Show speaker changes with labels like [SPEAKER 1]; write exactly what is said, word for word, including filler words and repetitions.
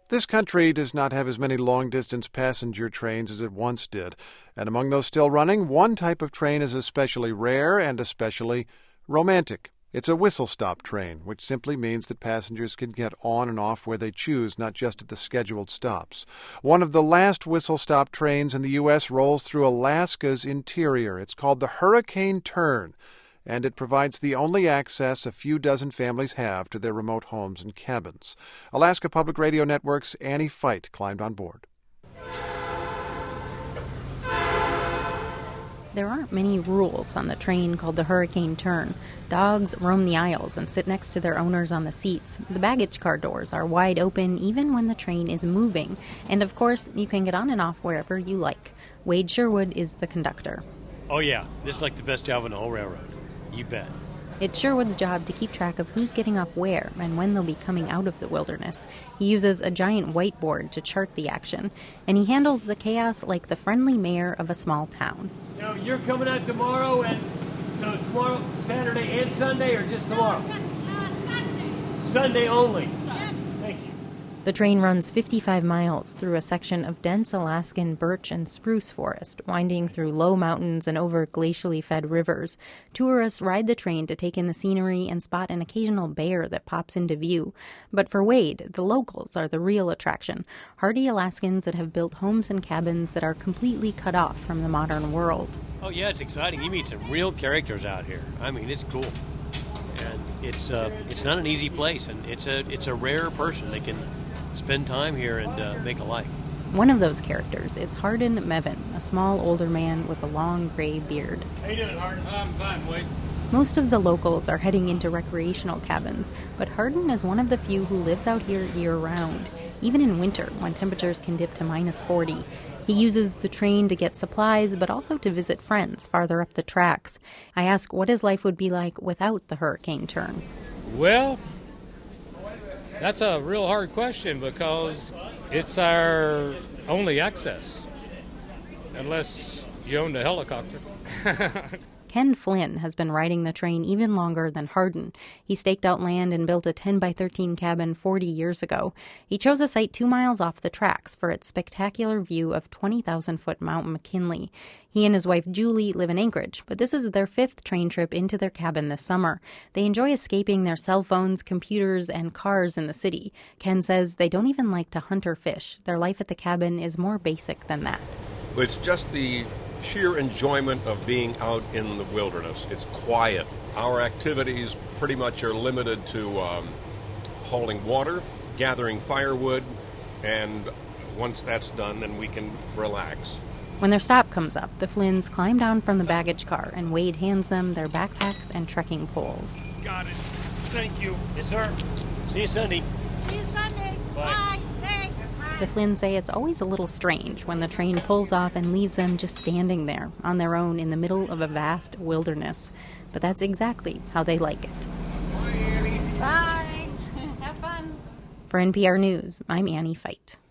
[SPEAKER 1] This country does not have as many long-distance passenger trains as it once did, and among those still running, one type of train is especially rare and especially romantic. It's a whistle-stop train, which simply means that passengers can get on and off where they choose, not just at the scheduled stops. One of the last whistle-stop trains in the U S rolls through Alaska's interior. It's called the Hurricane Turn, and it provides the only access a few dozen families have to their remote homes and cabins. Alaska Public Radio Network's Annie Fight climbed on board.
[SPEAKER 2] There aren't many rules on the train called the Hurricane Turn. Dogs roam the aisles and sit next to their owners on the seats. The baggage car doors are wide open even when the train is moving. And of course, you can get on and off wherever you like. Wade Sherwood is the conductor.
[SPEAKER 3] Oh yeah, this is like the best job on the whole railroad. You bet.
[SPEAKER 2] It's Sherwood's job to keep track of who's getting off where and when they'll be coming out of the wilderness. He uses a giant whiteboard to chart the action, and he handles the chaos like the friendly mayor of a small town.
[SPEAKER 3] Now, you're coming out tomorrow, and so tomorrow, Saturday and Sunday, or just tomorrow? Sunday. Sunday only. Thank you.
[SPEAKER 2] The train runs fifty-five miles through a section of dense Alaskan birch and spruce forest, winding through low mountains and over glacially fed rivers. Tourists ride the train to take in the scenery and spot an occasional bear that pops into view. But for Wade, the locals are the real attraction, hardy Alaskans that have built homes and cabins that are completely cut off from the modern world.
[SPEAKER 3] Oh yeah, it's exciting. You meet some real characters out here. I mean, it's cool. And it's uh, it's not an easy place, and it's a it's a rare person that can spend time here and uh, make a life.
[SPEAKER 2] One of those characters is Hardin Mevin, a small older man with a long gray beard.
[SPEAKER 3] How you doing, Hardin? I'm fine, Wade.
[SPEAKER 2] Most of the locals are heading into recreational cabins, but Hardin is one of the few who lives out here year-round, even in winter when temperatures can dip to minus forty. He uses the train to get supplies, but also to visit friends farther up the tracks. I ask what his life would be like without the Hurricane Turn.
[SPEAKER 4] Well, that's a real hard question because it's our only access, unless you own the helicopter.
[SPEAKER 2] Ken Flynn has been riding the train even longer than Hardin. He staked out land and built a ten by thirteen cabin forty years ago. He chose a site two miles off the tracks for its spectacular view of twenty thousand foot Mount McKinley. He and his wife Julie live in Anchorage, but this is their fifth train trip into their cabin this summer. They enjoy escaping their cell phones, computers, and cars in the city. Ken says they don't even like to hunt or fish. Their life at the cabin is more basic than that.
[SPEAKER 5] It's just the sheer enjoyment of being out in the wilderness. It's quiet. Our activities pretty much are limited to um, hauling water, gathering firewood, and once that's done, then we can relax.
[SPEAKER 2] When their stop comes up, the Flynns climb down from the baggage car, and Wade hands them their backpacks and trekking poles.
[SPEAKER 3] Got it. Thank you. Yes, sir. See you Sunday.
[SPEAKER 6] See you Sunday.
[SPEAKER 3] Bye.
[SPEAKER 6] Bye. Thanks.
[SPEAKER 2] The Flynns say it's always a little strange when the train pulls off and leaves them just standing there, on their own in the middle of a vast wilderness. But that's exactly how they like it.
[SPEAKER 6] Bye. Have fun.
[SPEAKER 2] For N P R News, I'm Annie Fight.